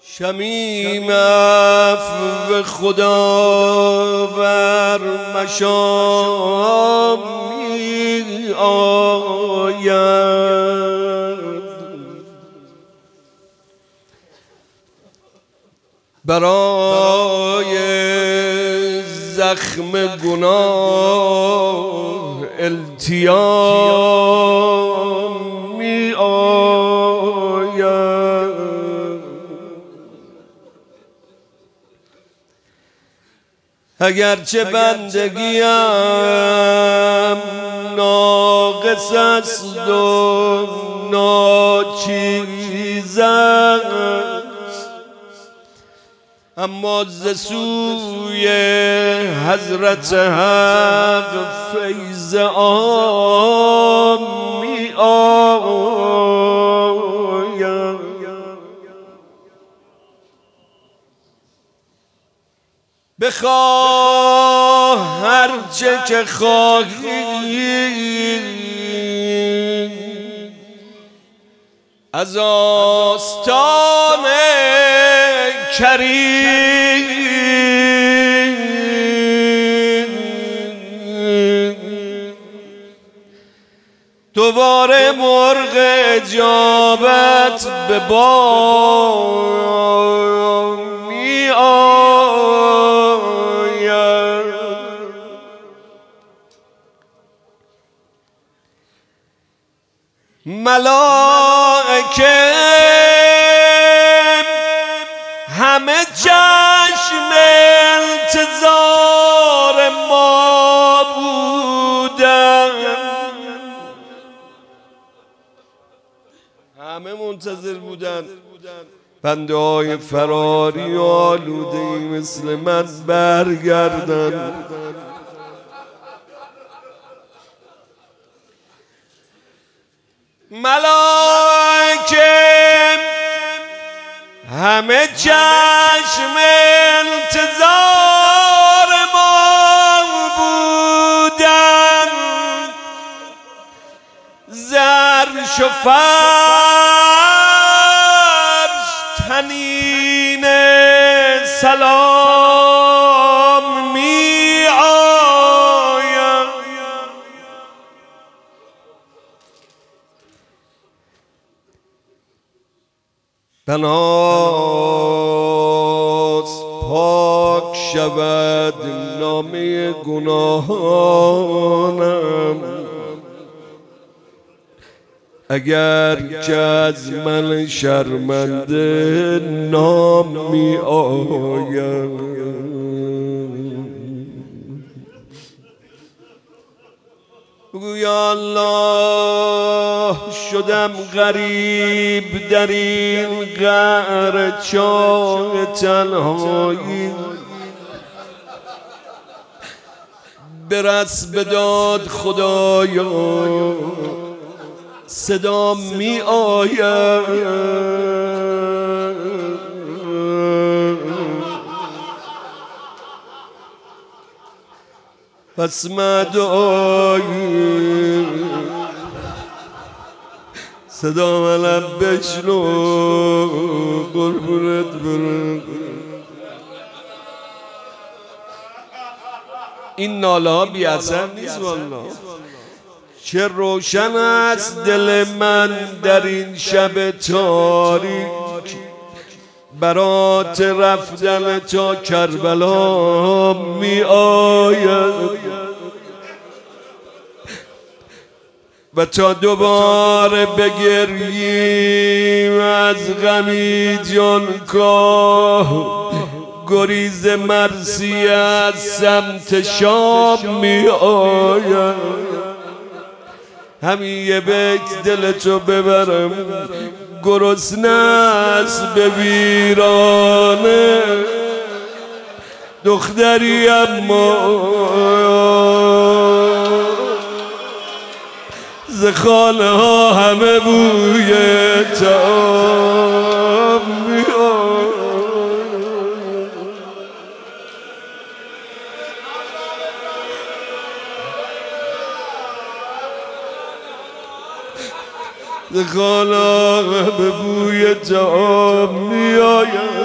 شمیم عفو خدا بر مشام می آید، برای زخم گناه التیام می آید. اگرچه بندگیم ناقص است و ناچیز است، اما ز سوی حضرت حق فیض عام می آید. بخواه هرچه که خواهی از آستان کریم، دوباره مرغ اجابت به بام می آید. ملائکه همه چشم انتظار ما بودن، همه منتظر بودن بنده های فراری و آلوده مثل من برگردن. ملائکه همه چشم انتظار ما بودن، زرش و فرش طنین سلام می آید. بناست پاک شود نامه گناهانم، اگر که از من شرمنده نام می آید. بگو یا الله شدم غریب در این قعر چاه تنهایی، برس به داد خدایا صدام می آید. پس دعایی صدا منم بشنو قربونت برم. این ناله ها بی اثر نیست والله. چه روشن است دل من در این شب تاریک، برات رفتن تا کربلا می آید، و تا دوباره بگریم از غمی جانکاه، گریز مرسی از سمت شام می آید. همین یه بیت دلتو ببرم، گرسنه است به ویرانه دختری اما ز خانه ها همه بوی طعام میاد. ز خالا به بوی تو میآید